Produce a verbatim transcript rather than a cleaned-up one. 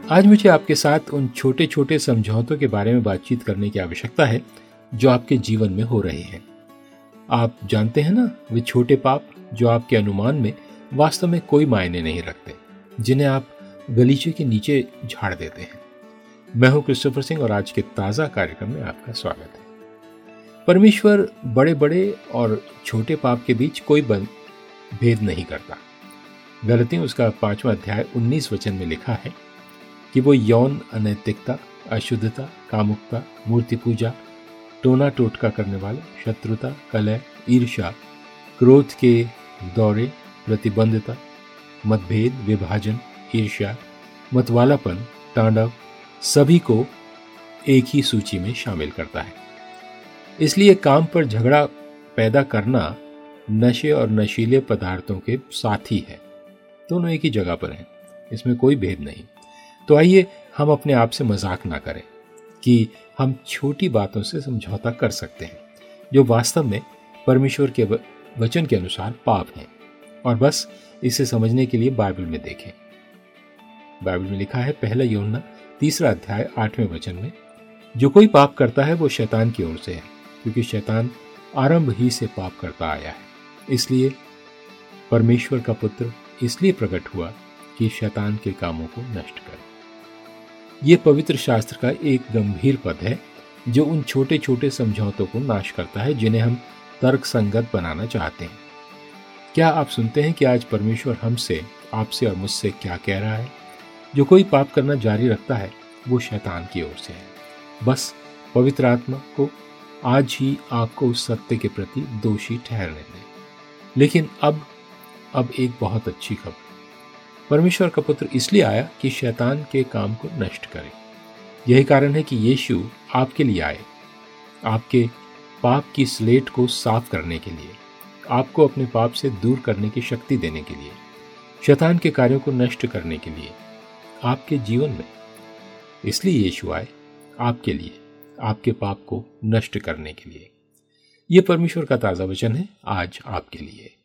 आज मुझे आपके साथ उन छोटे छोटे समझौतों के बारे में बातचीत करने की आवश्यकता है जो आपके जीवन में हो रहे हैं। आप जानते हैं ना, वे छोटे पाप जो आपके अनुमान में वास्तव में कोई मायने नहीं रखते, जिन्हें आप गलीचे के नीचे झाड़ देते हैं। मैं हूं क्रिस्टोफर सिंह और आज के ताज़ा कार्यक्रम में आपका स्वागत है। परमेश्वर बड़े बड़े और छोटे पाप के बीच कोई भेद नहीं करता। गलतियों उसका पांचवा अध्याय उन्नीस वचन में लिखा है कि वो यौन अनैतिकता, अशुद्धता, कामुकता, मूर्ति पूजा, टोना टोटका करने वाले, शत्रुता, कलह, ईर्ष्या, क्रोध के दौरे, प्रतिबंधता, मतभेद, विभाजन, ईर्ष्या, मतवालापन, तांडव, सभी को एक ही सूची में शामिल करता है। इसलिए काम पर झगड़ा पैदा करना नशे और नशीले पदार्थों के साथी है। दोनों एक ही जगह पर हैं, इसमें कोई भेद नहीं। तो आइए हम अपने आप से मजाक ना करें कि हम छोटी बातों से समझौता कर सकते हैं जो वास्तव में परमेश्वर के वचन के अनुसार पाप हैं, और बस इसे समझने के लिए बाइबल में देखें। बाइबल में लिखा है, पहला यूहन्ना तीसरा अध्याय आठवें वचन में, जो कोई पाप करता है वो शैतान की ओर से है, क्योंकि शैतान आरंभ ही से पाप करता आया है। इसलिए परमेश्वर का पुत्र इसलिए प्रकट हुआ कि शैतान के कामों को नष्ट करे। ये पवित्र शास्त्र का एक गंभीर पद है जो उन छोटे छोटे समझौतों को नाश करता है जिन्हें हम तर्क संगत बनाना चाहते हैं। क्या आप सुनते हैं कि आज परमेश्वर हमसे, आपसे और मुझसे क्या कह रहा है? जो कोई पाप करना जारी रखता है वो शैतान की ओर से है। बस पवित्र आत्मा को आज ही आपको उस सत्य के प्रति दोषी ठहरने दें। लेकिन अब अब एक बहुत अच्छी खबर, परमेश्वर का पुत्र इसलिए आया कि शैतान के काम को नष्ट करे। यही कारण है कि यीशु आपके लिए आए, आपके पाप की स्लेट को साफ करने के लिए, आपको अपने पाप से दूर करने की शक्ति देने के लिए, शैतान के कार्यों को नष्ट करने के लिए आपके जीवन में। इसलिए यीशु आए आपके लिए, आपके पाप को नष्ट करने के लिए। यह परमेश्वर का ताज़ा वचन है आज आपके लिए।